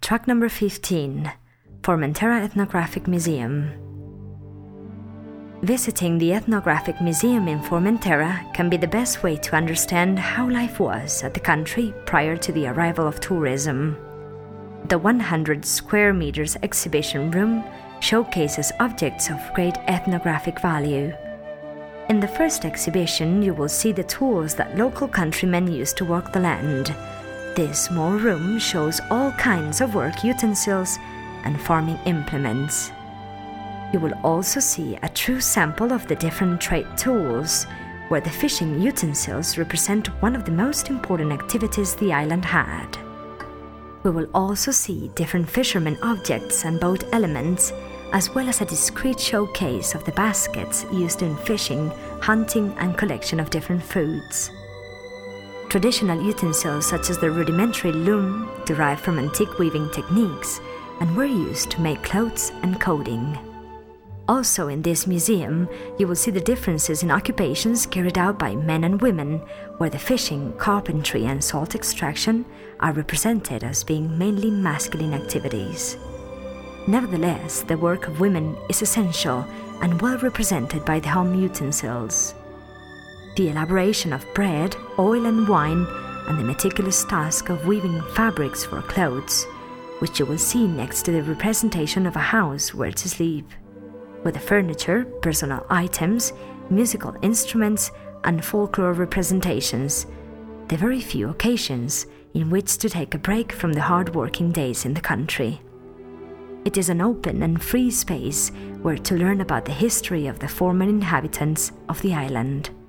Track number 15, Formentera Ethnographic Museum. Visiting the Ethnographic Museum in Formentera can be the best way to understand how life was at the country prior to the arrival of tourism. The 100 square meters exhibition room showcases objects of great ethnographic value. In the first exhibition, you will see the tools that local countrymen used to work the land. This small room shows all kinds of work utensils and farming implements. You will also see a true sample of the different trade tools, where the fishing utensils represent one of the most important activities the island had. We will also see different fishermen objects and boat elements, as well as a discreet showcase of the baskets used in fishing, hunting, and collection of different foods. Traditional utensils such as the rudimentary loom, derived from antique weaving techniques, and were used to make clothes and clothing. Also in this museum, you will see the differences in occupations carried out by men and women, where the fishing, carpentry, and salt extraction are represented as being mainly masculine activities. Nevertheless, the work of women is essential and well represented by the home utensils. The elaboration of bread, oil, and wine, and the meticulous task of weaving fabrics for clothes, which you will see next to the representation of a house where to sleep, with the furniture, personal items, musical instruments, and folklore representations, the very few occasions in which to take a break from the hard-working days in the country. It is an open and free space where to learn about the history of the former inhabitants of the island.